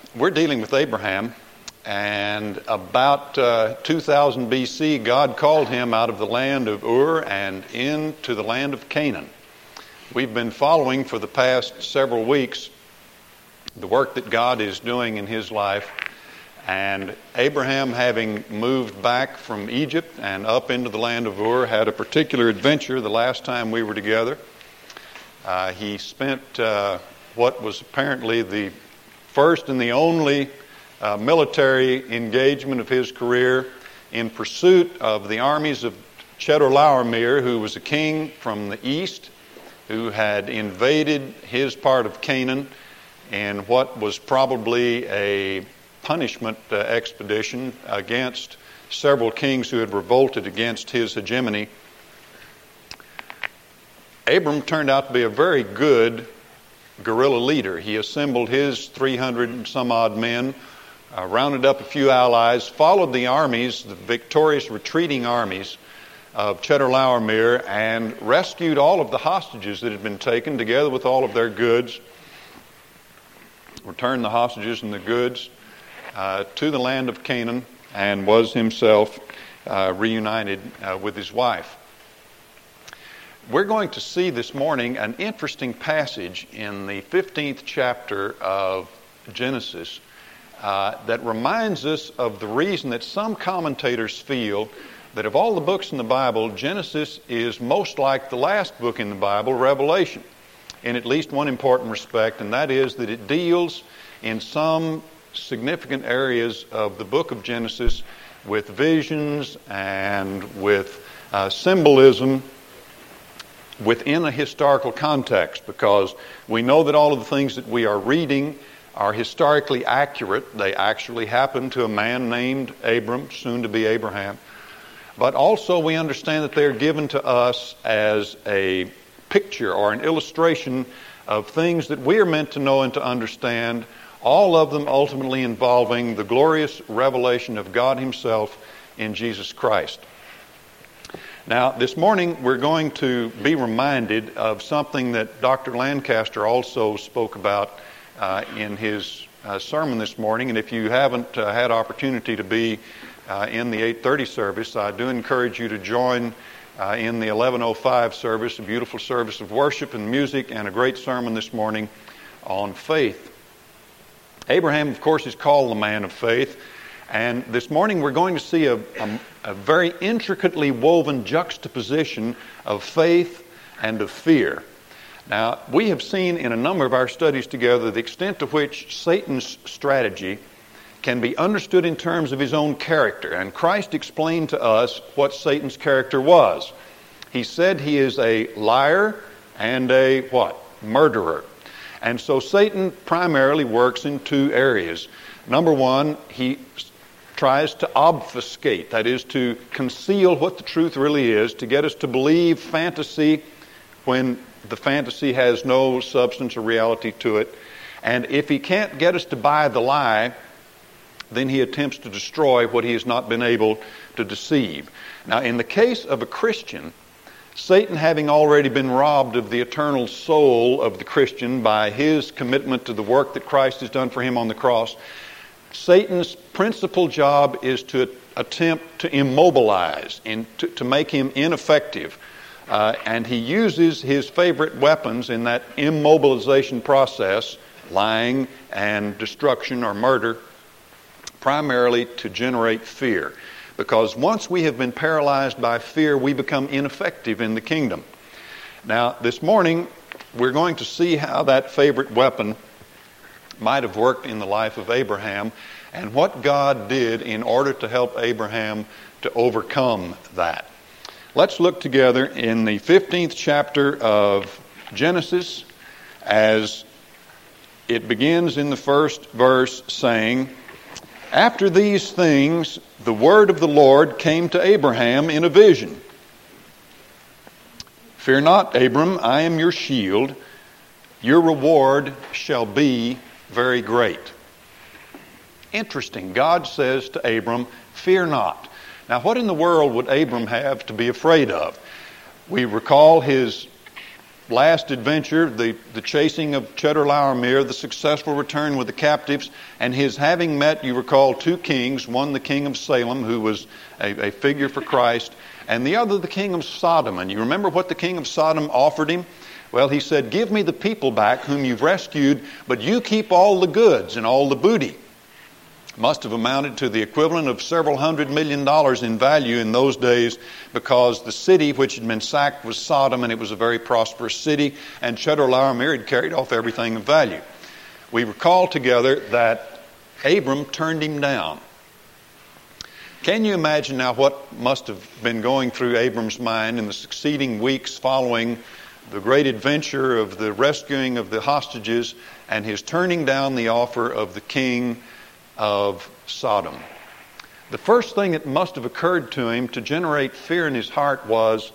We're dealing with Abraham, and about 2000 BC, God called him out of the land of Ur and into the land of Canaan. We've been following for the past several weeks the work that God is doing in his life, and Abraham, having moved back from Egypt and up into the land of Ur, had a particular adventure the last time we were together. He spent what was apparently the first and the only military engagement of his career in pursuit of the armies of Chedorlaomer, who was a king from the east, who had invaded his part of Canaan in what was probably a punishment expedition against several kings who had revolted against his hegemony. Abram turned out to be a very good guerrilla leader. He assembled his 300 and some odd men, rounded up a few allies, followed the armies, the victorious retreating armies of Chedorlaomer, and rescued all of the hostages that had been taken together with all of their goods, returned the hostages and the goods to the land of Canaan, and was himself reunited with his wife. We're going to see this morning an interesting passage in the 15th chapter of Genesis that reminds us of the reason that some commentators feel that of all the books in the Bible, Genesis is most like the last book in the Bible, Revelation, in at least one important respect, and that is that it deals in some significant areas of the book of Genesis with visions and with symbolism within a historical context, because we know that all of the things that we are reading are historically accurate. They actually happened to a man named Abram, soon to be Abraham. But also we understand that they are given to us as a picture or an illustration of things that we are meant to know and to understand, all of them ultimately involving the glorious revelation of God Himself in Jesus Christ. Now, this morning we're going to be reminded of something that Dr. Lancaster also spoke about in his sermon this morning. And if you haven't had opportunity to be in the 8:30 service, I do encourage you to join in the 11:05 service, a beautiful service of worship and music and a great sermon this morning on faith. Abraham, of course, is called the man of faith. And this morning we're going to see a very intricately woven juxtaposition of faith and of fear. Now, we have seen in a number of our studies together the extent to which Satan's strategy can be understood in terms of his own character. And Christ explained to us what Satan's character was. He said he is a liar and a what? Murderer. And so Satan primarily works in two areas. Number one, he tries to obfuscate, that is, to conceal what the truth really is, to get us to believe fantasy when the fantasy has no substance or reality to it. And if he can't get us to buy the lie, then he attempts to destroy what he has not been able to deceive. Now, in the case of a Christian, Satan, having already been robbed of the eternal soul of the Christian by his commitment to the work that Christ has done for him on the cross, Satan's principal job is to attempt to immobilize and to make him ineffective. And he uses his favorite weapons in that immobilization process, lying and destruction or murder, primarily to generate fear. Because once we have been paralyzed by fear, we become ineffective in the kingdom. Now, this morning, we're going to see how that favorite weapon might have worked in the life of Abraham and what God did in order to help Abraham to overcome that. Let's look together in the 15th chapter of Genesis as it begins in the first verse saying, "After these things, the word of the Lord came to Abraham in a vision. Fear not, Abram, I am your shield. Your reward shall be very great." Interesting. God says to Abram, fear not. Now, what in the world would Abram have to be afraid of? We recall his last adventure, the chasing of Chedorlaomer, the successful return with the captives, and his having met, you recall, two kings, one the king of Salem, who was a figure for Christ, and the other the king of Sodom. And you remember what the king of Sodom offered him? Well, he said, give me the people back whom you've rescued, but you keep all the goods and all the booty. Must have amounted to the equivalent of several $100 million in value in those days, because the city which had been sacked was Sodom, and it was a very prosperous city, and Chedorlaomer had carried off everything of value. We recall together that Abram turned him down. Can you imagine now what must have been going through Abram's mind in the succeeding weeks following the great adventure of the rescuing of the hostages and his turning down the offer of the king of Sodom? The first thing that must have occurred to him to generate fear in his heart was,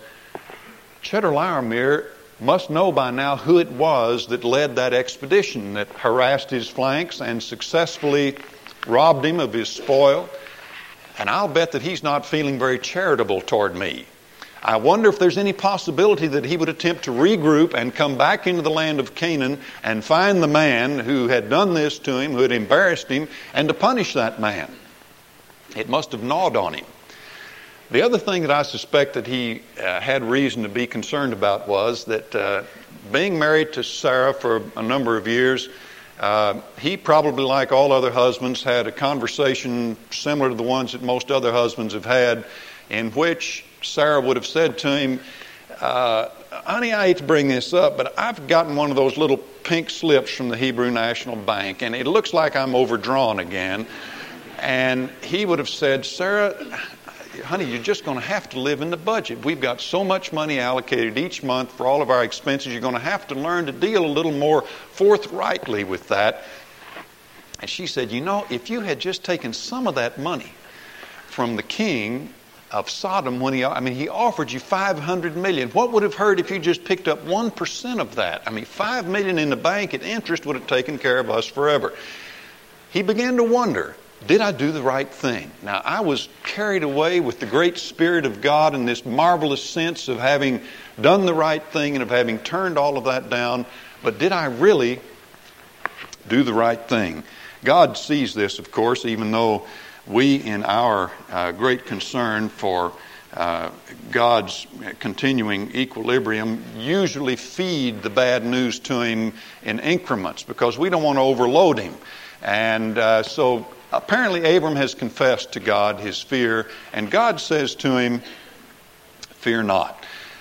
Chedorlaomer must know by now who it was that led that expedition, that harassed his flanks and successfully robbed him of his spoil. And I'll bet that he's not feeling very charitable toward me. I wonder if there's any possibility that he would attempt to regroup and come back into the land of Canaan and find the man who had done this to him, who had embarrassed him, and to punish that man. It must have gnawed on him. The other thing that I suspect that he had reason to be concerned about was that being married to Sarah for a number of years, he probably, like all other husbands, had a conversation similar to the ones that most other husbands have had, in which Sarah would have said to him, honey, I hate to bring this up, but I've gotten one of those little pink slips from the Hebrew National Bank, and it looks like I'm overdrawn again. And he would have said, Sarah, honey, you're just going to have to live in the budget. We've got so much money allocated each month for all of our expenses. You're going to have to learn to deal a little more forthrightly with that. And she said, you know, if you had just taken some of that money from the king of Sodom when he offered you $500 million. What would have hurt if you just picked up 1% of that? I mean, $5 million in the bank at interest would have taken care of us forever. He began to wonder, did I do the right thing? Now, I was carried away with the great Spirit of God and this marvelous sense of having done the right thing and of having turned all of that down. But did I really do the right thing? God sees this, of course, even though we, in our great concern for God's continuing equilibrium, usually feed the bad news to him in increments because we don't want to overload him. And so apparently Abram has confessed to God his fear, and God says to him, fear not.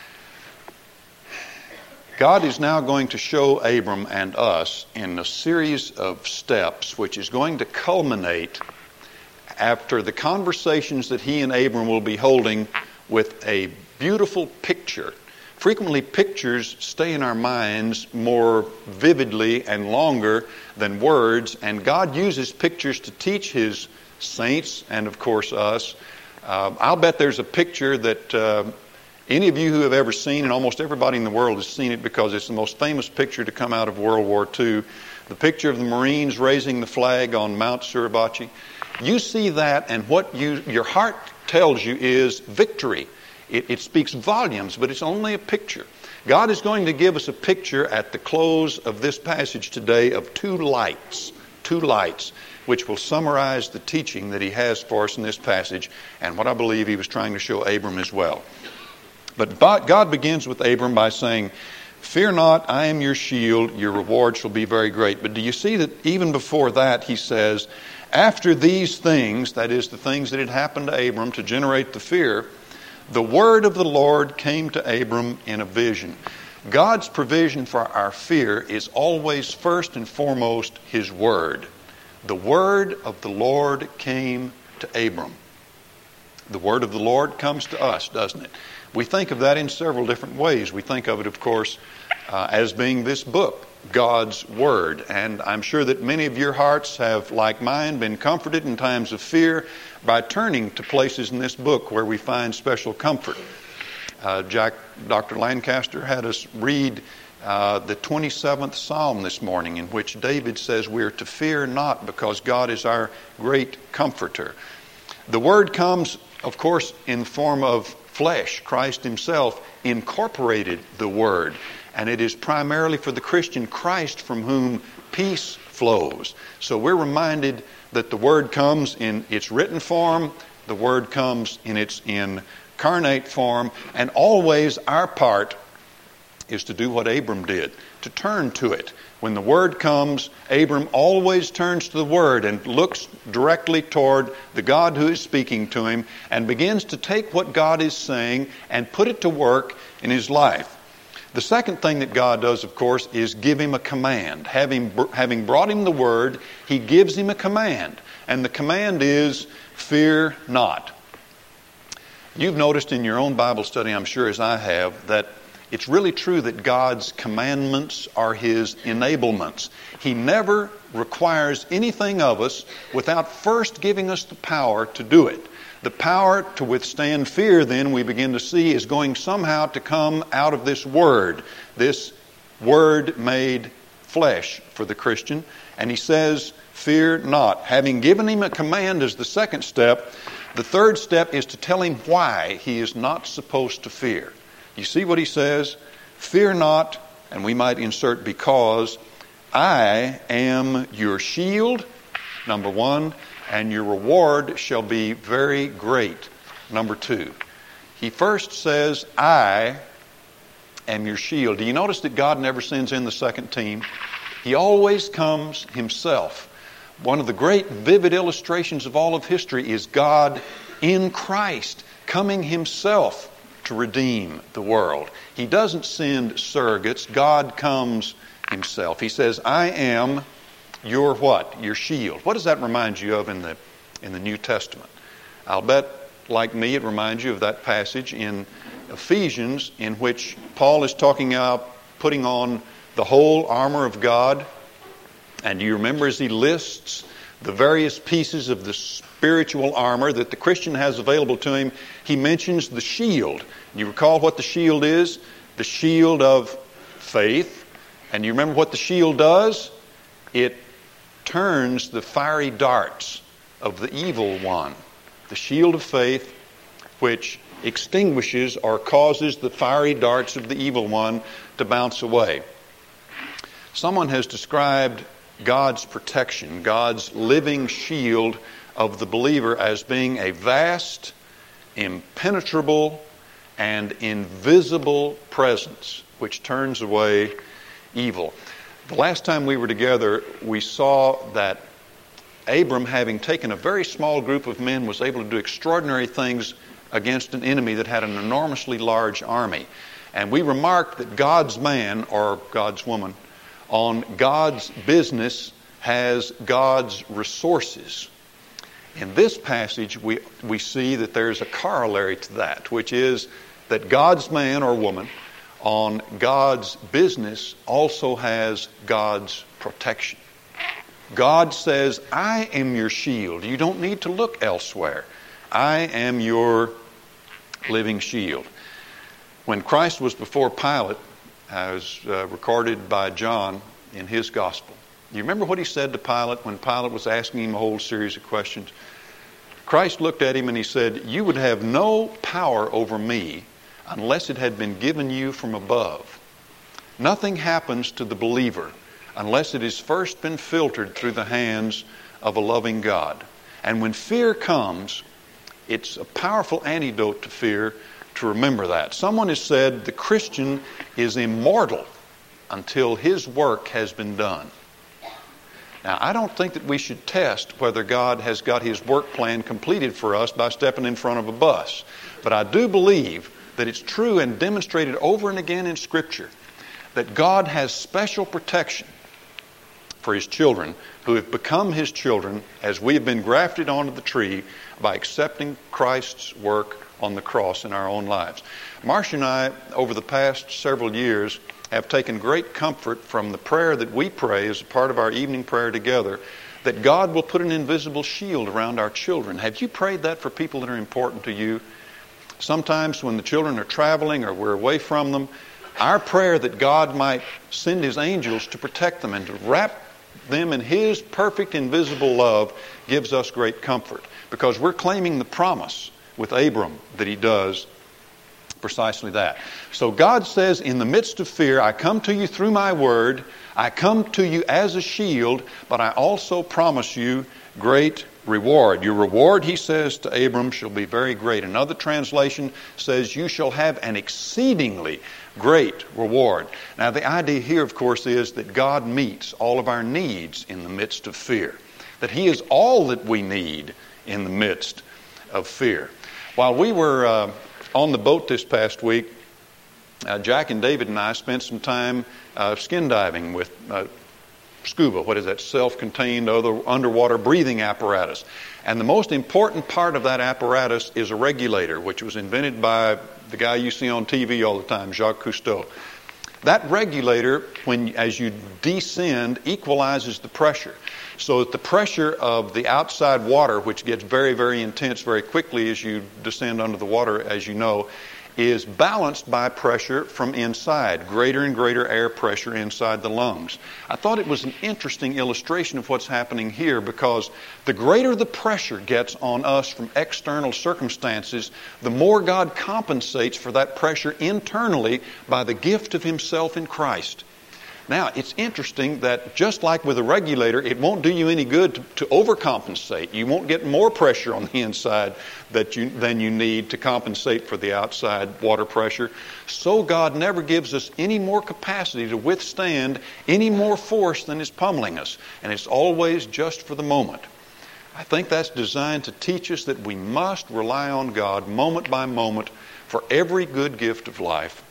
God is now going to show Abram and us in a series of steps which is going to culminate after the conversations that he and Abram will be holding with a beautiful picture. Frequently, pictures stay in our minds more vividly and longer than words, and God uses pictures to teach his saints and, of course, us. I'll bet there's a picture that any of you who have ever seen, and almost everybody in the world has seen it because it's the most famous picture to come out of World War II, the picture of the Marines raising the flag on Mount Suribachi. You see that, and what your heart tells you is victory. It speaks volumes, but it's only a picture. God is going to give us a picture at the close of this passage today of two lights, which will summarize the teaching that he has for us in this passage, and what I believe he was trying to show Abram as well. But God begins with Abram by saying, fear not, I am your shield, your reward shall be very great. But do you see that even before that he says, after these things, that is the things that had happened to Abram to generate the fear, the word of the Lord came to Abram in a vision. God's provision for our fear is always first and foremost his word. The word of the Lord came to Abram. The word of the Lord comes to us, doesn't it? We think of that in several different ways. We think of it, of course, as being this book, God's Word. And I'm sure that many of your hearts have, like mine, been comforted in times of fear by turning to places in this book where we find special comfort. Dr. Lancaster had us read the 27th Psalm this morning, in which David says we are to fear not because God is our great comforter. The Word comes, of course, in the form of flesh. Christ himself incorporated the Word. and it is primarily for the Christian Christ from whom peace flows. So we're reminded that the Word comes in its written form, the Word comes in its incarnate form, and always our part is to do what Abram did, to turn to it. When the Word comes, Abram always turns to the Word and looks directly toward the God who is speaking to him and begins to take what God is saying and put it to work in his life. The second thing that God does, of course, is give him a command. Having brought him the Word, he gives him a command. And the command is, fear not. You've noticed in your own Bible study, I'm sure as I have, that it's really true that God's commandments are His enablements. He never requires anything of us without first giving us the power to do it. The power to withstand fear, then, we begin to see, is going somehow to come out of this Word made flesh for the Christian. And he says, fear not. Having given him a command as the second step, the third step is to tell him why he is not supposed to fear. You see what he says? Fear not, and we might insert because, I am your shield, number one, and your reward shall be very great, number two. He first says, I am your shield. Do you notice that God never sends in the second team? He always comes himself. One of the great vivid illustrations of all of history is God in Christ coming himself to redeem the world. He doesn't send surrogates. God comes himself. He says, I am your what? Your shield. What does that remind you of in the New Testament? I'll bet, like me, it reminds you of that passage in Ephesians in which Paul is talking about putting on the whole armor of God. And do you remember as he lists the various pieces of the spiritual armor that the Christian has available to him, he mentions the shield. You recall what the shield is? The shield of faith. And you remember what the shield does? It turns the fiery darts of the evil one. The shield of faith, which extinguishes or causes the fiery darts of the evil one to bounce away. Someone has described God's protection, God's living shield of the believer as being a vast, impenetrable, and invisible presence which turns away evil. The last time we were together, we saw that Abram, having taken a very small group of men, was able to do extraordinary things against an enemy that had an enormously large army. And we remarked that God's man, or God's woman, on God's business has God's resources. In this passage, we see that there's a corollary to that, which is that God's man or woman on God's business also has God's protection. God says, I am your shield. You don't need to look elsewhere. I am your living shield. When Christ was before Pilate, as recorded by John in his gospel. You remember what he said to Pilate when Pilate was asking him a whole series of questions? Christ looked at him and he said, you would have no power over me unless it had been given you from above. Nothing happens to the believer unless it has first been filtered through the hands of a loving God. And when fear comes, it's a powerful antidote to fear to remember that. Someone has said the Christian is immortal until his work has been done. Now, I don't think that we should test whether God has got his work plan completed for us by stepping in front of a bus. But I do believe that it's true and demonstrated over and again in Scripture that God has special protection for his children who have become his children as we have been grafted onto the tree by accepting Christ's work on the cross in our own lives. Marcia and I, over the past several years, have taken great comfort from the prayer that we pray as a part of our evening prayer together, that God will put an invisible shield around our children. Have you prayed that for people that are important to you? Sometimes when the children are traveling or we're away from them, our prayer that God might send his angels to protect them and to wrap them in his perfect invisible love gives us great comfort, because we're claiming the promise with Abram that he does precisely that. So God says, in the midst of fear, I come to you through my word. I come to you as a shield, but I also promise you great reward. Your reward, he says to Abram, shall be very great. Another translation says, you shall have an exceedingly great reward. Now, the idea here, of course, is that God meets all of our needs in the midst of fear. That he is all that we need in the midst of fear. While we were on the boat this past week, Jack and David and I spent some time skin diving with scuba. What is that? Self-contained underwater breathing apparatus. And the most important part of that apparatus is a regulator, which was invented by the guy you see on TV all the time, Jacques Cousteau. That regulator, as you descend, equalizes the pressure. So that the pressure of the outside water, which gets very, very intense very quickly as you descend under the water, as you know, is balanced by pressure from inside, greater and greater air pressure inside the lungs. I thought it was an interesting illustration of what's happening here, because the greater the pressure gets on us from external circumstances, the more God compensates for that pressure internally by the gift of himself in Christ. Now, it's interesting that just like with a regulator, it won't do you any good to overcompensate. You won't get more pressure on the inside than you need to compensate for the outside water pressure. So God never gives us any more capacity to withstand any more force than is pummeling us. And it's always just for the moment. I think that's designed to teach us that we must rely on God moment by moment for every good gift of life.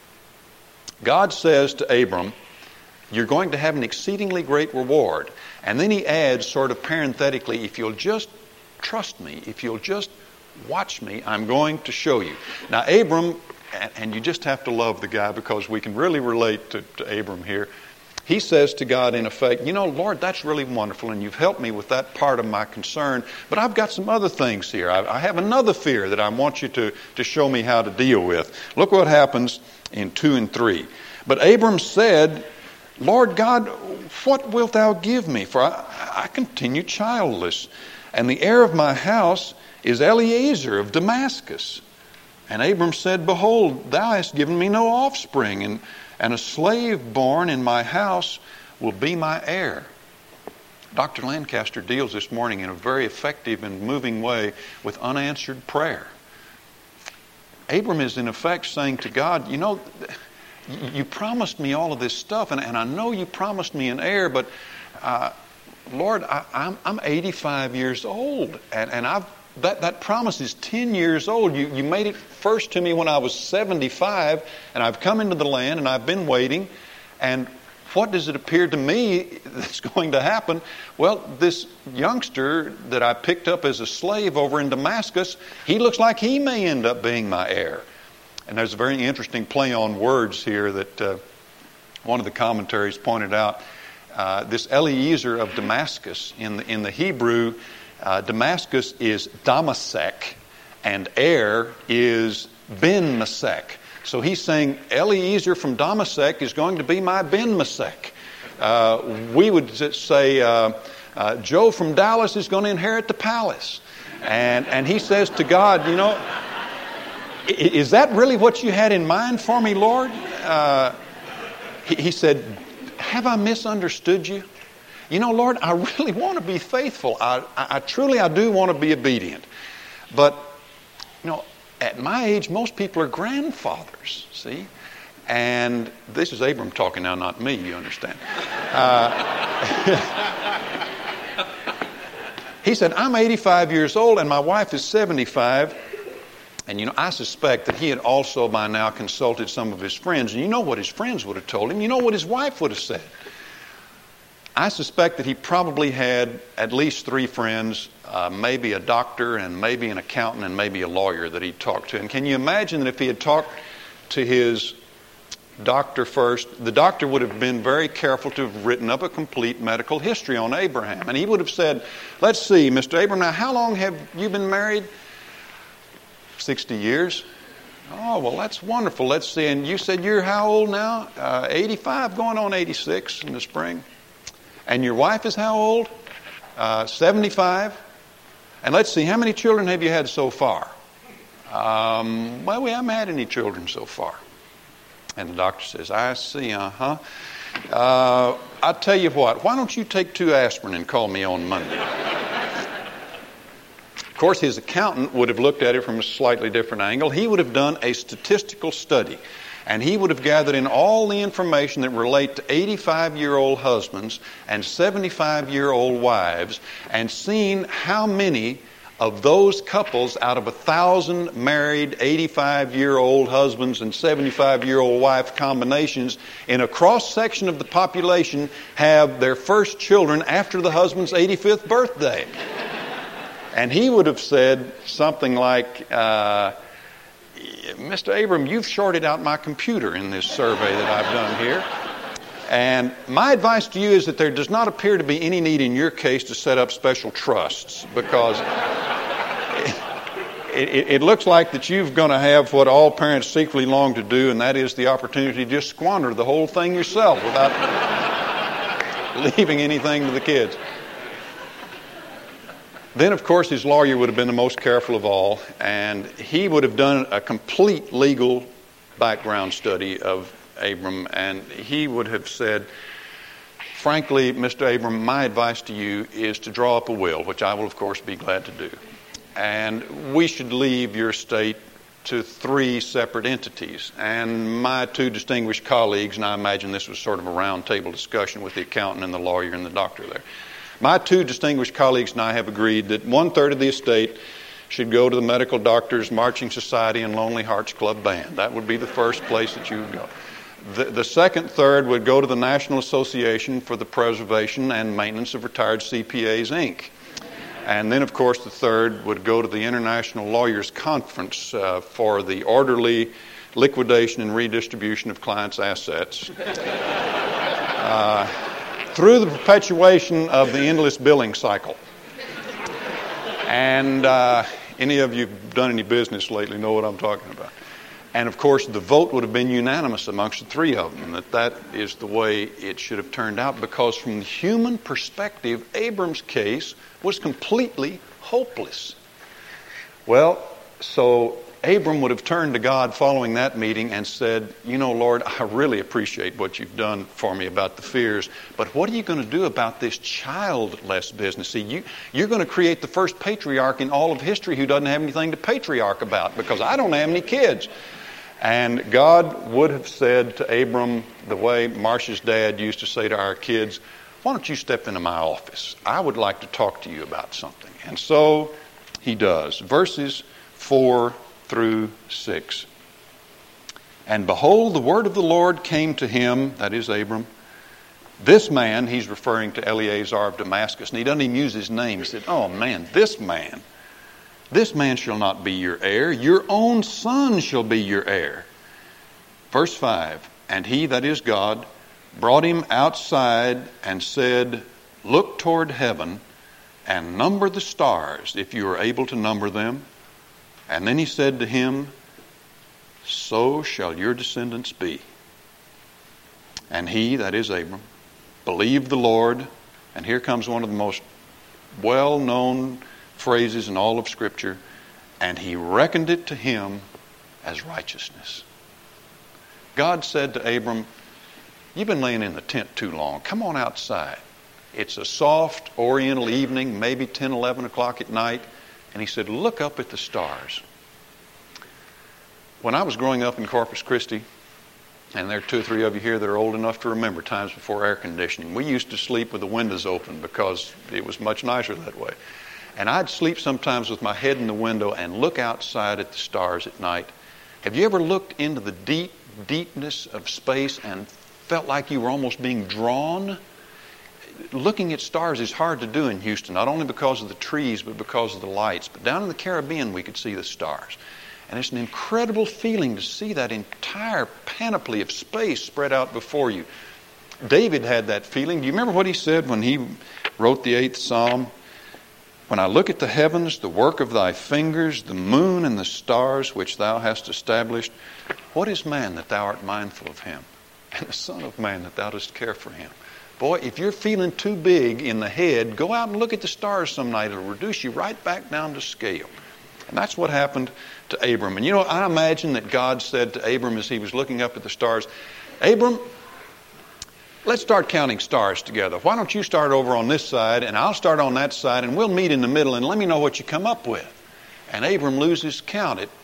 God says to Abram, you're going to have an exceedingly great reward. And then he adds, sort of parenthetically, if you'll just trust me, if you'll just watch me, I'm going to show you. Now, Abram, and you just have to love the guy because we can really relate to Abram here. He says to God, in effect, you know, Lord, that's really wonderful, and you've helped me with that part of my concern, but I've got some other things here. I have another fear that I want you to show me how to deal with. Look what happens in 2 and 3. But Abram said, Lord God, what wilt thou give me? For I continue childless, and the heir of my house is Eliezer of Damascus. And Abram said, behold, thou hast given me no offspring, and a slave born in my house will be my heir. Dr. Lancaster deals this morning in a very effective and moving way with unanswered prayer. Abram is in effect saying to God, you know, you promised me all of this stuff, and I know you promised me an heir, but Lord, I'm 85 years old, and that promise is 10 years old. You made it first to me when I was 75, and I've come into the land, and I've been waiting, and what does it appear to me that's going to happen? Well, this youngster that I picked up as a slave over in Damascus, he looks like he may end up being my heir. And there's a very interesting play on words here that one of the commentaries pointed out. This Eliezer of Damascus, in the Hebrew, Damascus is Damasek, and heir is Ben Masek. So he's saying Eliezer from Damasek is going to be my Ben Masek. We would say Joe from Dallas is going to inherit the palace. And he says to God, you know, is that really what you had in mind for me, Lord? He said, have I misunderstood you? You know, Lord, I really want to be faithful. I truly do want to be obedient. But, you know, at my age, most people are grandfathers, see? And this is Abram talking now, not me, you understand. He said, I'm 85 years old and my wife is 75. And, you know, I suspect that he had also by now consulted some of his friends. And you know what his friends would have told him. You know what his wife would have said. I suspect that he probably had at least 3 friends, maybe a doctor and maybe an accountant and maybe a lawyer that he talked to. And can you imagine that if he had talked to his doctor first, the doctor would have been very careful to have written up a complete medical history on Abraham. And he would have said, let's see, Mr. Abraham, now how long have you been married? 60 years. Oh, well, that's wonderful. Let's see. And you said you're how old now? 85, going on 86 in the spring. And your wife is how old? 75. And let's see, how many children have you had so far? Well, we haven't had any children so far. And the doctor says, I see, I'll tell you what, why don't you take 2 aspirin and call me on Monday? Of course, his accountant would have looked at it from a slightly different angle. He would have done a statistical study. And he would have gathered in all the information that relate to 85-year-old husbands and 75-year-old wives and seen how many of those couples out of 1,000 married 85-year-old husbands and 75-year-old wife combinations in a cross-section of the population have their first children after the husband's 85th birthday. And he would have said something like, Mr. Abram, you've shorted out my computer in this survey that I've done here. And my advice to you is that there does not appear to be any need in your case to set up special trusts, because it looks like that you're going to have what all parents secretly long to do, and that is the opportunity to just squander the whole thing yourself without leaving anything to the kids. Then, of course, his lawyer would have been the most careful of all, and he would have done a complete legal background study of Abram, and he would have said, frankly, Mr. Abram, my advice to you is to draw up a will, which I will, of course, be glad to do. And we should leave your estate to 3 separate entities. And my 2 distinguished colleagues, and I imagine this was sort of a round table discussion with the accountant and the lawyer and the doctor there. My 2 distinguished colleagues and I have agreed that 1/3 of the estate should go to the Medical Doctors Marching Society and Lonely Hearts Club Band. That would be the first place that you would go. The second third would go to the National Association for the Preservation and Maintenance of Retired CPAs, Inc. And then, of course, the third would go to the International Lawyers Conference for the orderly liquidation and redistribution of clients' assets. Through the perpetuation of the endless billing cycle. And any of you who've done any business lately know what I'm talking about. And of course, the vote would have been unanimous amongst the 3 of them, that is the way it should have turned out, because from the human perspective, Abram's case was completely hopeless. Well, so Abram would have turned to God following that meeting and said, you know, Lord, I really appreciate what you've done for me about the fears, but what are you going to do about this childless business? See, you're going to create the first patriarch in all of history who doesn't have anything to patriarch about, because I don't have any kids. And God would have said to Abram, the way Marcia's dad used to say to our kids, why don't you step into my office? I would like to talk to you about something. And so he does. Verses 4 through 6. And behold, the word of the Lord came to him, that is Abram. This man, he's referring to Eleazar of Damascus, and he doesn't even use his name. He said, oh man, this man shall not be your heir. Your own son shall be your heir. Verse 5, and he, that is God, brought him outside and said, look toward heaven and number the stars, if you are able to number them. And then he said to him, so shall your descendants be. And he, that is Abram, believed the Lord. And here comes one of the most well-known phrases in all of Scripture. And he reckoned it to him as righteousness. God said to Abram, you've been laying in the tent too long. Come on outside. It's a soft oriental evening, maybe 10, 11 o'clock at night. And he said, look up at the stars. When I was growing up in Corpus Christi, and there are 2 or 3 of you here that are old enough to remember times before air conditioning, we used to sleep with the windows open because it was much nicer that way. And I'd sleep sometimes with my head in the window and look outside at the stars at night. Have you ever looked into the deepness of space and felt like you were almost being drawn? Looking at stars is hard to do in Houston, not only because of the trees, but because of the lights. But down in the Caribbean, we could see the stars. And it's an incredible feeling to see that entire panoply of space spread out before you. David had that feeling. Do you remember what he said when he wrote the 8th Psalm? When I look at the heavens, the work of thy fingers, the moon and the stars which thou hast established, what is man that thou art mindful of him? And the son of man that thou dost care for him? Boy, if you're feeling too big in the head, go out and look at the stars some night. It'll reduce you right back down to scale. And that's what happened to Abram. And I imagine that God said to Abram as he was looking up at the stars, Abram, let's start counting stars together. Why don't you start over on this side and I'll start on that side and we'll meet in the middle and let me know what you come up with. And Abram loses count at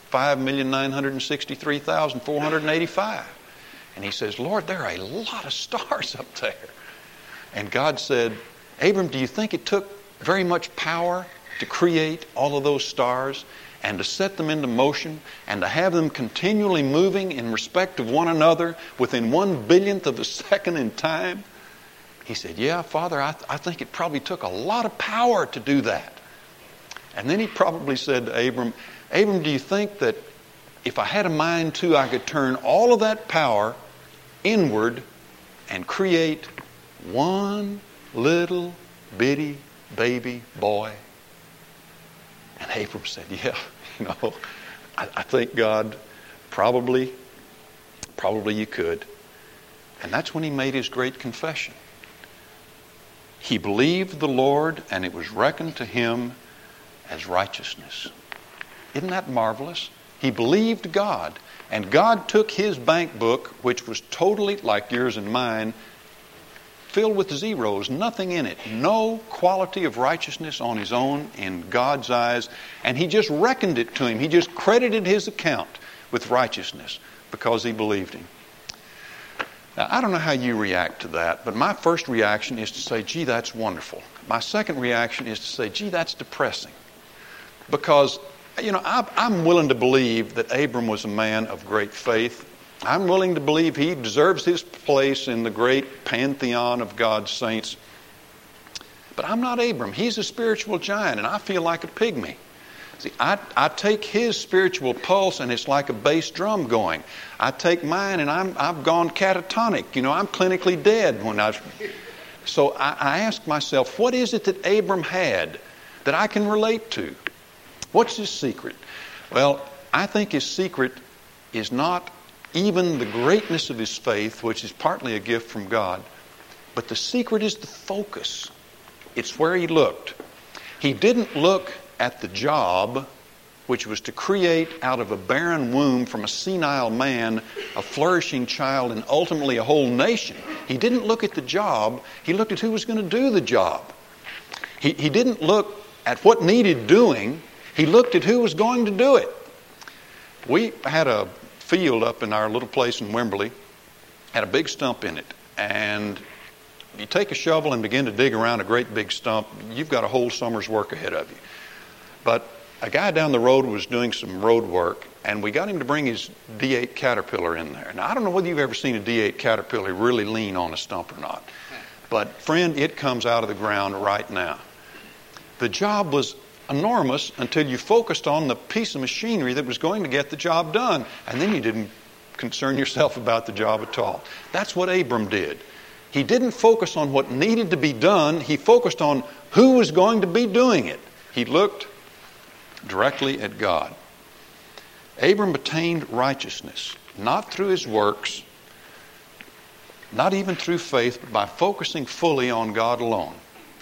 5,963,485. And he says, Lord, there are a lot of stars up there. And God said, Abram, do you think it took very much power to create all of those stars and to set them into motion and to have them continually moving in respect of one another within 1/1000th of a second in time? He said, yeah, Father, I think it probably took a lot of power to do that. And then he probably said to Abram, Abram, do you think that if I had a mind to, I could turn all of that power inward and create one little bitty baby boy? And Abram said, yeah, I think God, probably you could. And that's when he made his great confession. He believed the Lord, and it was reckoned to him as righteousness. Isn't that marvelous? He believed God, and God took his bank book, which was totally like yours and mine, filled with zeros, nothing in it, no quality of righteousness on his own in God's eyes, and he just reckoned it to him. He just credited his account with righteousness because he believed him. Now, I don't know how you react to that, but my first reaction is to say, gee, that's wonderful. My second reaction is to say, gee, that's depressing. Because, I'm willing to believe that Abram was a man of great faith. I'm willing to believe he deserves his place in the great pantheon of God's saints. But I'm not Abram. He's a spiritual giant, and I feel like a pygmy. See, I take his spiritual pulse, and it's like a bass drum going. I take mine, and I've gone catatonic. I'm clinically dead So I ask myself, what is it that Abram had that I can relate to? What's his secret? Well, I think his secret is not even the greatness of his faith, which is partly a gift from God, but the secret is the focus. It's where he looked. He didn't look at the job, which was to create out of a barren womb from a senile man a flourishing child and ultimately a whole nation. He didn't look at the job. He looked at who was going to do the job. He didn't look at what needed doing. He looked at who was going to do it. We had a field up in our little place in Wimberley, had a big stump in it, and you take a shovel and begin to dig around a great big stump, you've got a whole summer's work ahead of you. But a guy down the road was doing some road work, and we got him to bring his D8 Caterpillar in there. Now, I don't know whether you've ever seen a D8 Caterpillar really lean on a stump or not, but friend, it comes out of the ground right now. The job was enormous until you focused on the piece of machinery that was going to get the job done. And then you didn't concern yourself about the job at all. That's what Abram did. He didn't focus on what needed to be done. He focused on who was going to be doing it. He looked directly at God. Abram attained righteousness, not through his works, not even through faith, but by focusing fully on God alone,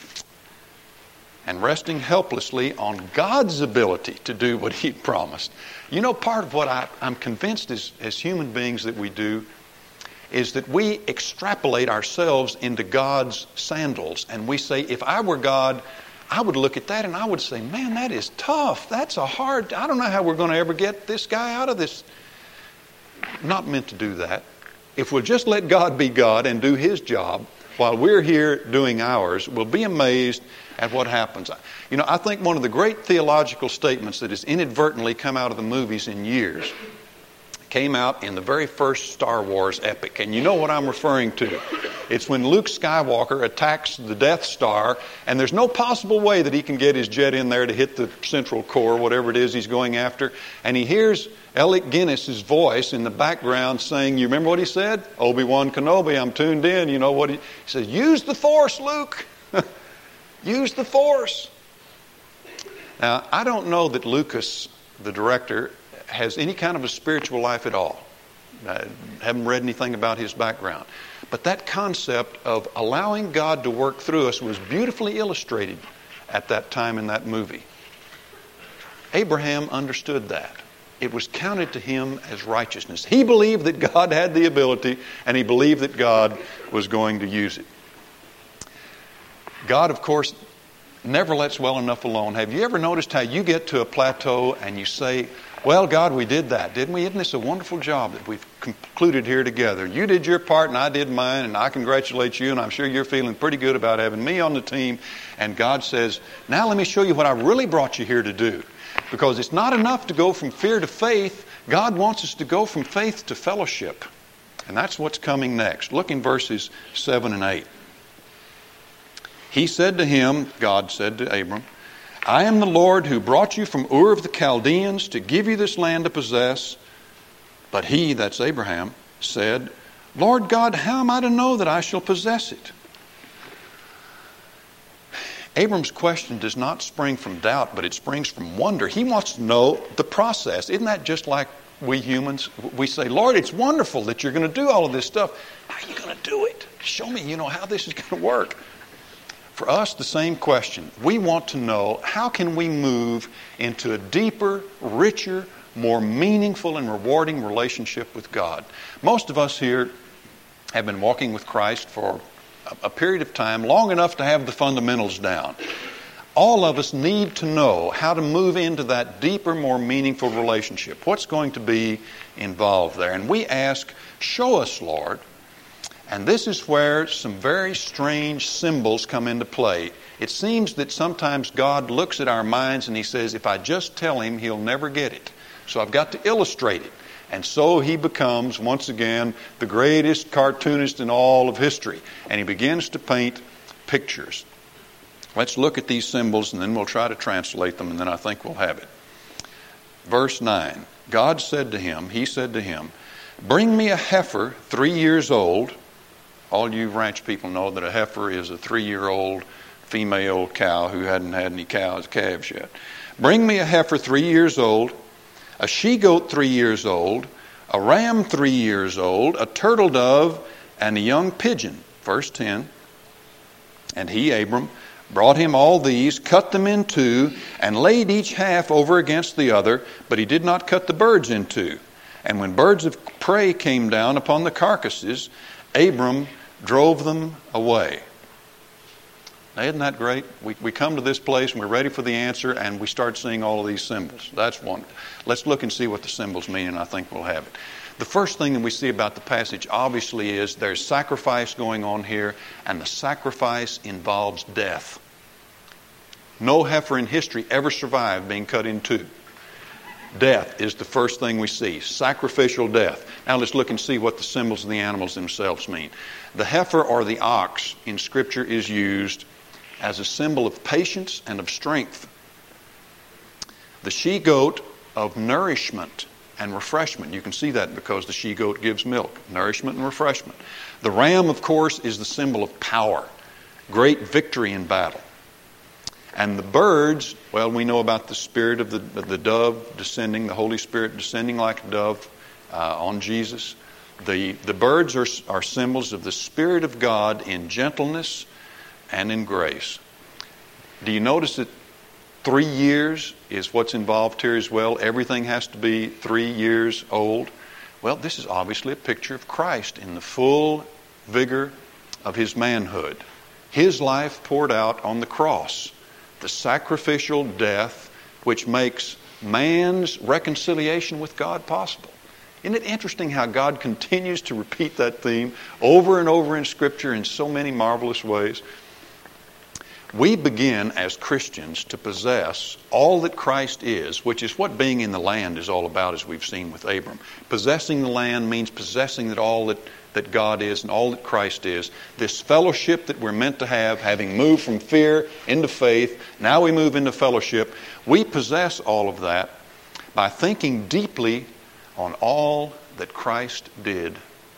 and resting helplessly on God's ability to do what He promised. Part of what I'm convinced as human beings that we do is that we extrapolate ourselves into God's sandals. And we say, if I were God, I would look at that and I would say, man, that is tough. I don't know how we're going to ever get this guy out of this. Not meant to do that. If we'll just let God be God and do His job while we're here doing ours, we'll be amazed at what happens. I think one of the great theological statements that has inadvertently come out of the movies in years came out in the very first Star Wars epic. And you know what I'm referring to. It's when Luke Skywalker attacks the Death Star, and there's no possible way that he can get his jet in there to hit the central core, whatever it is he's going after. And he hears Alec Guinness's voice in the background saying, you remember what he said? Obi-Wan Kenobi, I'm tuned in. You know what he says? Use the Force, Luke. Use the Force. Now, I don't know that Lucas, the director, has any kind of a spiritual life at all. I haven't read anything about his background. But that concept of allowing God to work through us was beautifully illustrated at that time in that movie. Abraham understood that. It was counted to him as righteousness. He believed that God had the ability, and he believed that God was going to use it. God, of course, never lets well enough alone. Have you ever noticed how you get to a plateau and you say, well, God, we did that, didn't we? Isn't this a wonderful job that we've concluded here together? You did your part and I did mine, and I congratulate you, and I'm sure you're feeling pretty good about having me on the team. And God says, now let me show you what I really brought you here to do. Because it's not enough to go from fear to faith. God wants us to go from faith to fellowship. And that's what's coming next. Look in verses 7 and 8. He said to him, God said to Abram, I am the Lord who brought you from Ur of the Chaldeans to give you this land to possess. But he, that's Abraham, said, Lord God, how am I to know that I shall possess it? Abram's question does not spring from doubt, but it springs from wonder. He wants to know the process. Isn't that just like we humans? We say, Lord, it's wonderful that you're going to do all of this stuff. How are you going to do it? Show me, how this is going to work. For us, the same question. We want to know, how can we move into a deeper, richer, more meaningful and rewarding relationship with God? Most of us here have been walking with Christ for a period of time, long enough to have the fundamentals down. All of us need to know how to move into that deeper, more meaningful relationship. What's going to be involved there? And we ask, show us, Lord. And this is where some very strange symbols come into play. It seems that sometimes God looks at our minds and He says, if I just tell Him, He'll never get it. So I've got to illustrate it. And so He becomes, once again, the greatest cartoonist in all of history. And He begins to paint pictures. Let's look at these symbols and then we'll try to translate them, and then I think we'll have it. Verse 9, God said to him, He said to him, bring me a heifer 3 years old. All you ranch people know that a heifer is a 3-year-old female cow who hadn't had any calves yet. Bring me a heifer 3 years old, a she-goat 3 years old, a ram 3 years old, a turtle dove, and a young pigeon. Verse 10, and he, Abram, brought him all these, cut them in two, and laid each half over against the other, but he did not cut the birds in two. And when birds of prey came down upon the carcasses, Abram drove them away. Now, isn't that great? We come to this place and we're ready for the answer, and we start seeing all of these symbols. That's wonderful. Let's look and see what the symbols mean, and I think we'll have it. The first thing that we see about the passage, obviously, is there's sacrifice going on here, and the sacrifice involves death. No heifer in history ever survived being cut in two. Death is the first thing we see, sacrificial death. Now let's look and see what the symbols of the animals themselves mean. The heifer or the ox in Scripture is used as a symbol of patience and of strength. The she-goat of nourishment and refreshment. You can see that because the she-goat gives milk, nourishment and refreshment. The ram, of course, is the symbol of power, great victory in battle. And the birds, well, we know about the spirit of the dove descending, the Holy Spirit descending like a dove on Jesus. The birds are symbols of the Spirit of God in gentleness and in grace. Do you notice that 3 years is what's involved here as well? Everything has to be 3 years old. Well, this is obviously a picture of Christ in the full vigor of His manhood. His life poured out on the cross. The sacrificial death which makes man's reconciliation with God possible. Isn't it interesting how God continues to repeat that theme over and over in Scripture in so many marvelous ways? We begin as Christians to possess all that Christ is, which is what being in the land is all about, as we've seen with Abram. Possessing the land means possessing all that God is and all that Christ is. This fellowship that we're meant to have, having moved from fear into faith, now we move into fellowship. We possess all of that by thinking deeply on all that Christ did,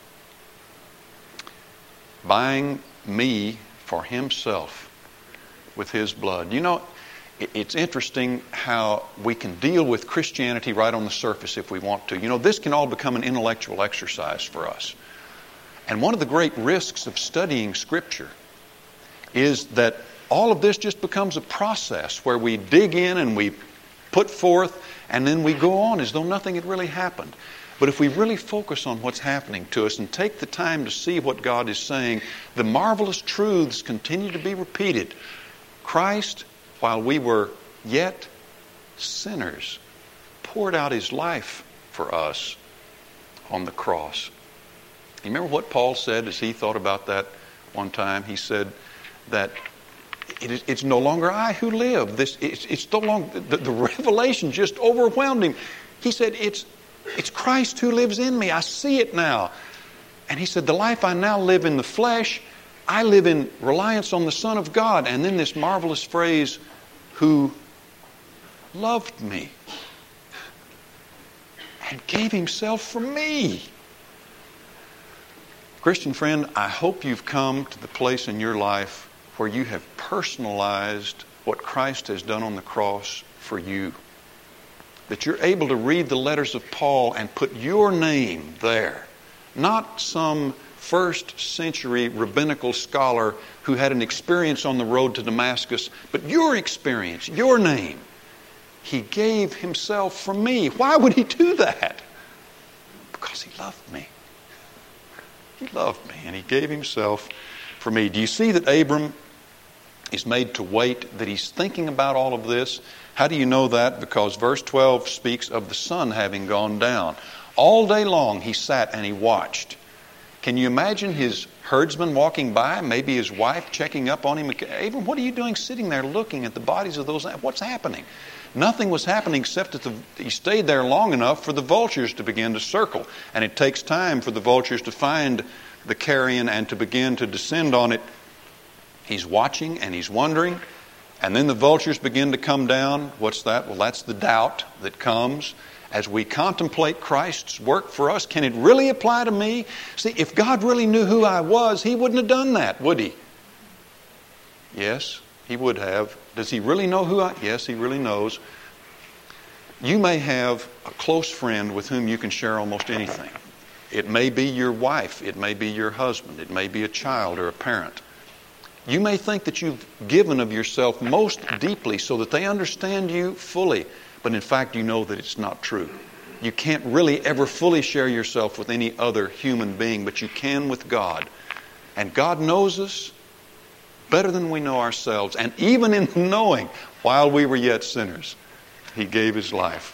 buying me for Himself with His blood. You know, it's interesting how we can deal with Christianity right on the surface if we want to. You know, this can all become an intellectual exercise for us. And one of the great risks of studying Scripture is that all of this just becomes a process where we dig in and we put forth, and then we go on as though nothing had really happened. But if we really focus on what's happening to us and take the time to see what God is saying, the marvelous truths continue to be repeated. Christ, while we were yet sinners, poured out His life for us on the cross. You remember what Paul said as he thought about that one time? He said that it's no longer I who live. It's no longer, the revelation just overwhelmed him. He said, it's Christ who lives in me. I see it now. And he said, the life I now live in the flesh, I live in reliance on the Son of God. And then this marvelous phrase, who loved me and gave Himself for me. Christian friend, I hope you've come to the place in your life where you have personalized what Christ has done on the cross for you. That you're able to read the letters of Paul and put your name there. Not some first century rabbinical scholar who had an experience on the road to Damascus, but your experience, your name. He gave Himself for me. Why would He do that? Because He loved me. He loved me, and He gave Himself for me. Do you see that Abram is made to wait, that he's thinking about all of this? How do you know that? Because verse 12 speaks of the sun having gone down. All day long he sat and he watched. Can you imagine his herdsman walking by, maybe his wife checking up on him? Abram, what are you doing sitting there looking at the bodies of those? What's happening? Nothing was happening except that he stayed there long enough for the vultures to begin to circle. And it takes time for the vultures to find the carrion and to begin to descend on it. He's watching and he's wondering. And then the vultures begin to come down. What's that? Well, that's the doubt that comes as we contemplate Christ's work for us. Can it really apply to me? See, if God really knew who I was, He wouldn't have done that, would He? Yes, He would have. Does He really know who I am? Yes, He really knows. You may have a close friend with whom you can share almost anything. It may be your wife. It may be your husband. It may be a child or a parent. You may think that you've given of yourself most deeply so that they understand you fully. But in fact, you know that it's not true. You can't really ever fully share yourself with any other human being, but you can with God. And God knows us better than we know ourselves. And even in knowing, while we were yet sinners, He gave His life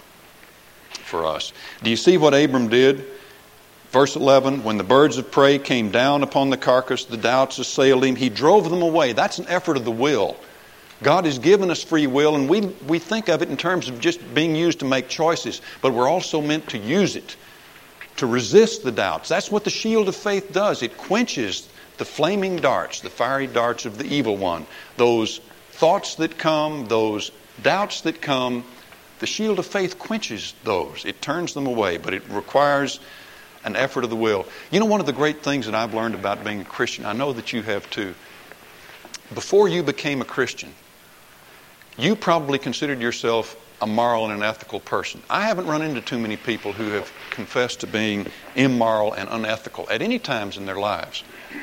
for us. Do you see what Abram did? Verse 11, when the birds of prey came down upon the carcass, the doubts assailed him. He drove them away. That's an effort of the will. God has given us free will, and we think of it in terms of just being used to make choices. But we're also meant to use it, to resist the doubts. That's what the shield of faith does. It quenches the flaming darts, the fiery darts of the evil one. Those thoughts that come, those doubts that come, the shield of faith quenches those. It turns them away, but it requires an effort of the will. You know, one of the great things that I've learned about being a Christian, I know that you have too. Before you became a Christian, you probably considered yourself a moral and an ethical person. I haven't run into too many people who have confessed to being immoral and unethical at any times in their lives.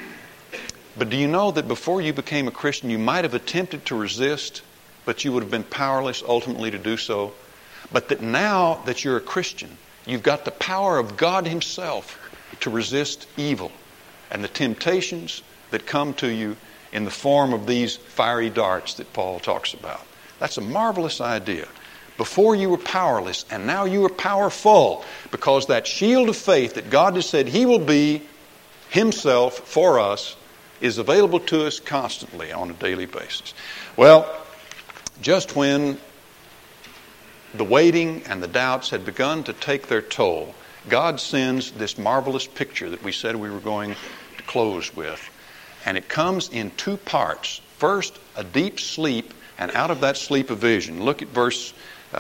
But do you know that before you became a Christian, you might have attempted to resist, but you would have been powerless ultimately to do so? But that now that you're a Christian, you've got the power of God Himself to resist evil and the temptations that come to you in the form of these fiery darts that Paul talks about. That's a marvelous idea. Before you were powerless, and now you are powerful, because that shield of faith that God has said He will be Himself for us is available to us constantly on a daily basis. Well, just when the waiting and the doubts had begun to take their toll, God sends this marvelous picture that we said we were going to close with. And it comes in two parts. First, a deep sleep, and out of that sleep a vision. Look at verse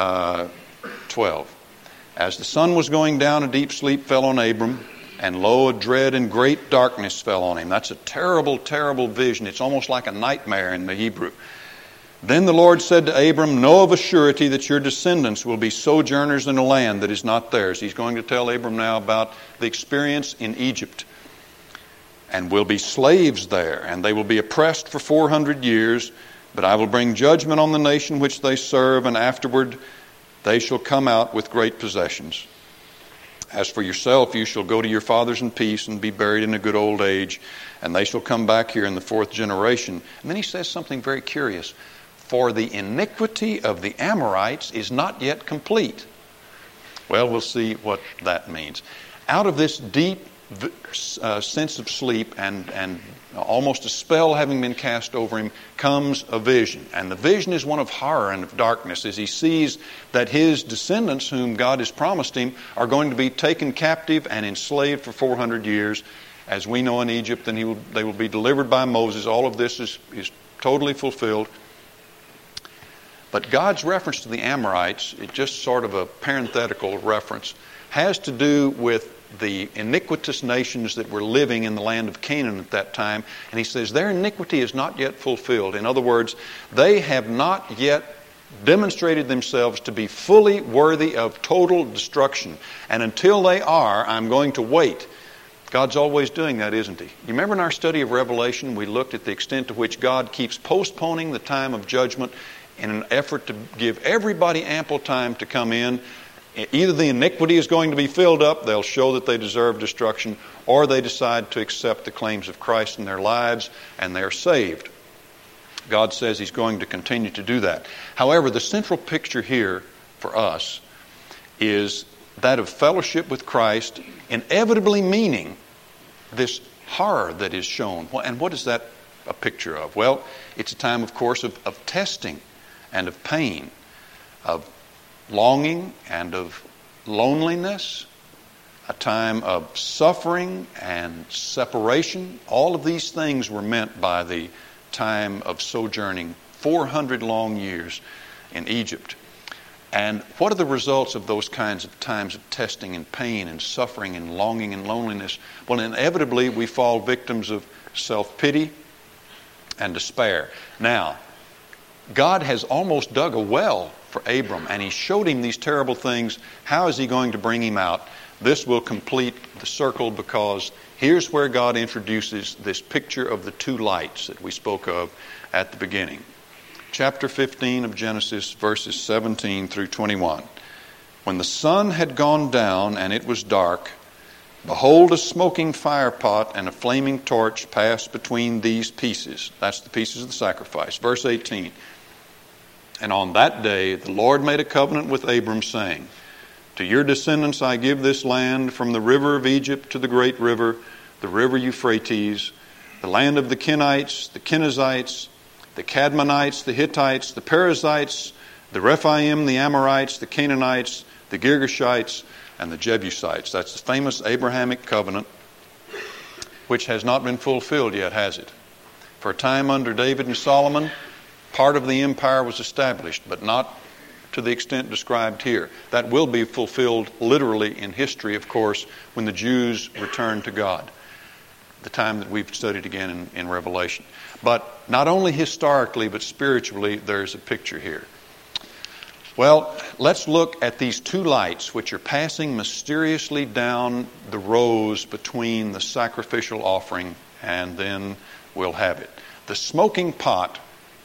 12. As the sun was going down, a deep sleep fell on Abram, and lo, a dread and great darkness fell on him. That's a terrible, terrible vision. It's almost like a nightmare in the Hebrew. Then the Lord said to Abram, know of a surety that your descendants will be sojourners in a land that is not theirs. He's going to tell Abram now about the experience in Egypt. And will be slaves there, and they will be oppressed for 400 years. But I will bring judgment on the nation which they serve, and afterward They shall come out with great possessions. As for yourself, you shall go to your fathers in peace and be buried in a good old age, and they shall come back here in the 4th generation. And then he says something very curious. For the iniquity of the Amorites is not yet complete. Well, we'll see what that means. Out of this deep sense of sleep and almost a spell having been cast over him comes a vision. And the vision is one of horror and of darkness as he sees that his descendants, whom God has promised him, are going to be taken captive and enslaved for 400 years. As we know in Egypt, and they will be delivered by Moses. All of this is totally fulfilled. But God's reference to the Amorites, it's just sort of a parenthetical reference, has to do with the iniquitous nations that were living in the land of Canaan at that time. And he says their iniquity is not yet fulfilled. In other words, they have not yet demonstrated themselves to be fully worthy of total destruction. And until they are, I'm going to wait. God's always doing that, isn't he? You remember in our study of Revelation, we looked at the extent to which God keeps postponing the time of judgment in an effort to give everybody ample time to come in. Either the iniquity is going to be filled up, they'll show that they deserve destruction, or they decide to accept the claims of Christ in their lives and they're saved. God says he's going to continue to do that. However, the central picture here for us is that of fellowship with Christ, inevitably meaning this horror that is shown. And what is that a picture of? Well, it's a time, of course, of testing and of pain, of longing and of loneliness, a time of suffering and separation. All of these things were meant by the time of sojourning 400 long years in Egypt. And what are the results of those kinds of times of testing and pain and suffering and longing and loneliness? Well, inevitably we fall victims of self-pity and despair. Now, God has almost dug a well for Abram, and he showed him these terrible things. How is he going to bring him out? This will complete the circle, because here's where God introduces this picture of the two lights that we spoke of at the beginning. Chapter 15 of Genesis, verses 17 through 21. When the sun had gone down and it was dark, behold, a smoking firepot and a flaming torch passed between these pieces. That's the pieces of the sacrifice. Verse 18. And on that day the Lord made a covenant with Abram, saying, to your descendants I give this land, from the river of Egypt to the great river, the river Euphrates, the land of the Kenites, the Kenizzites, the Cadmonites, the Hittites, the Perizzites, the Rephaim, the Amorites, the Canaanites, the Girgashites, and the Jebusites. That's the famous Abrahamic covenant, which has not been fulfilled yet, has it? For a time under David and Solomon, part of the empire was established, but not to the extent described here. That will be fulfilled literally in history, of course, when the Jews return to God, the time that we've studied again in Revelation. But not only historically, but spiritually, there's a picture here. Well, let's look at these two lights which are passing mysteriously down the rows between the sacrificial offering, and then we'll have it. The smoking pot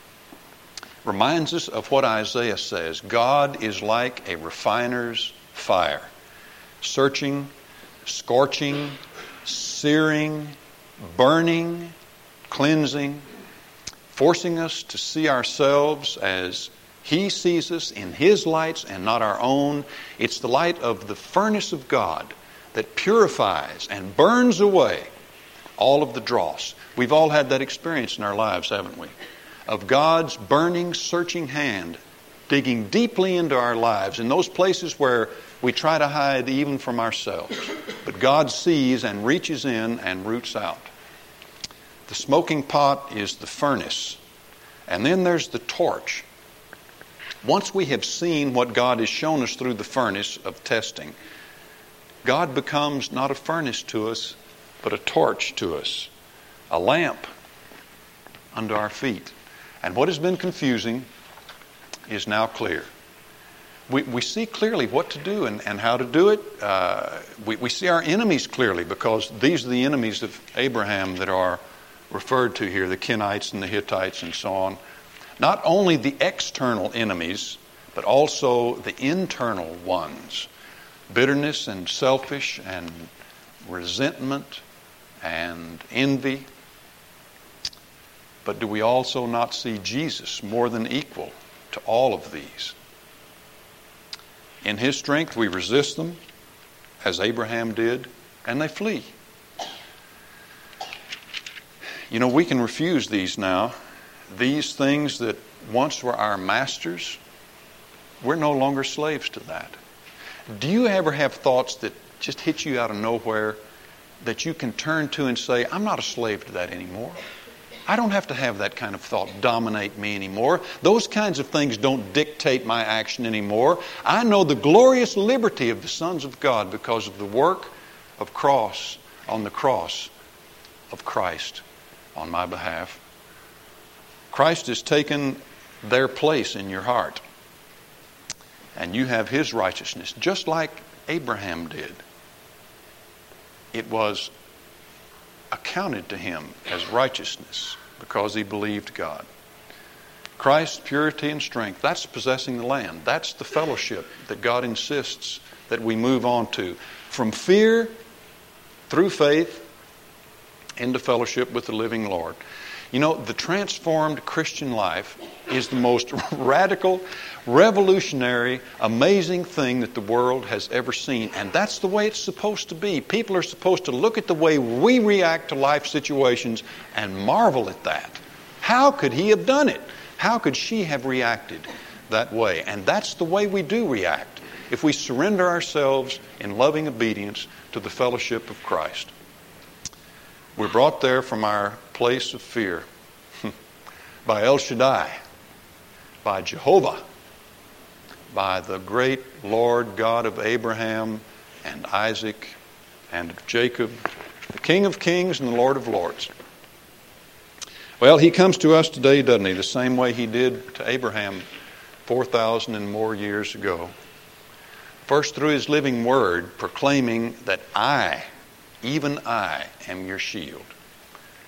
reminds us of what Isaiah says. God is like a refiner's fire, searching, scorching, searing, burning, cleansing, forcing us to see ourselves as He sees us in His lights and not our own. It's the light of the furnace of God that purifies and burns away all of the dross. We've all had that experience in our lives, haven't we? Of God's burning, searching hand digging deeply into our lives in those places where we try to hide even from ourselves. But God sees and reaches in and roots out. The smoking pot is the furnace. And then there's the torch. Once we have seen what God has shown us through the furnace of testing, God becomes not a furnace to us, but a torch to us, a lamp under our feet. And what has been confusing is now clear. We see clearly what to do and how to do it. We see our enemies clearly, because these are the enemies of Abraham that are referred to here, the Kenites and the Hittites and so on. Not only the external enemies, but also the internal ones. Bitterness and selfish and resentment and envy. But do we also not see Jesus more than equal to all of these? In His strength we resist them, as Abraham did, and they flee. You know, we can refuse these now. These things that once were our masters, we're no longer slaves to that. Do you ever have thoughts that just hit you out of nowhere that you can turn to and say, I'm not a slave to that anymore? I don't have to have that kind of thought dominate me anymore. Those kinds of things don't dictate my action anymore. I know the glorious liberty of the sons of God because of the work of on the cross of Christ on my behalf. Christ has taken their place in your heart. And you have His righteousness, just like Abraham did. It was accounted to him as righteousness because he believed God. Christ's purity and strength, that's possessing the land. That's the fellowship that God insists that we move on to. From fear, through faith, into fellowship with the living Lord. You know, the transformed Christian life is the most radical, revolutionary, amazing thing that the world has ever seen. And that's the way it's supposed to be. People are supposed to look at the way we react to life situations and marvel at that. How could he have done it? How could she have reacted that way? And that's the way we do react if we surrender ourselves in loving obedience to the fellowship of Christ. We're brought there from our place of fear by El Shaddai, by Jehovah, by the great Lord God of Abraham and Isaac and of Jacob, the King of Kings and the Lord of Lords. Well, He comes to us today, doesn't He? The same way He did to Abraham 4,000 and more years ago. First through His living word, proclaiming that I, even I, am your shield.